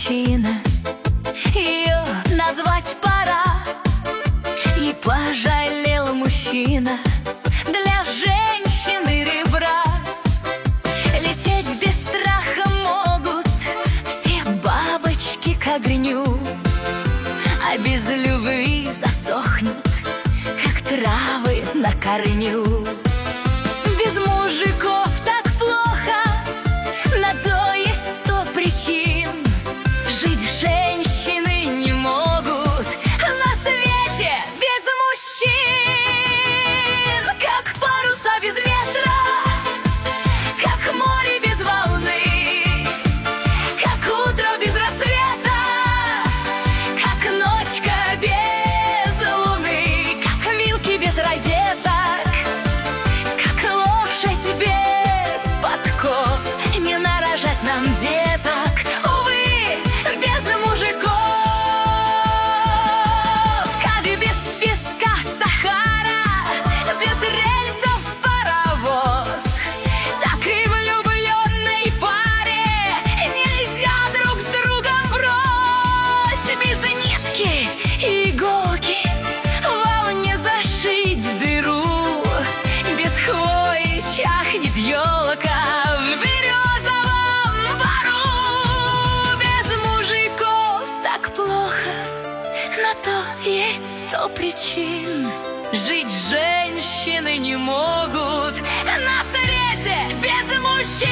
причина, ее назвать пора. И пожалел мужчина для женщины ребра. Лететь без страха могут все бабочки к огню, а без любви засохнут, как травы на корню. Без мужиков так плохо, на то есть 100 причин. Жить женщины не могут на свете без мужчин. Как паруса без ветра, как море без волны, как утро без рассвета, как ночка без луны, как вилки без розеток, как лошадь без подков. Не нарожать нам деток, увы, без мужиков. Как без песка Сахара, без рельсов паровоз, так и влюбленной паре нельзя друг с другом врозь. Без нитки и иголки волне зашить дыру, без хвои чахнет елка в березовом бору. Без мужиков так плохо, на то есть 100 причин. Жить женщины не могут на свете без мужчин.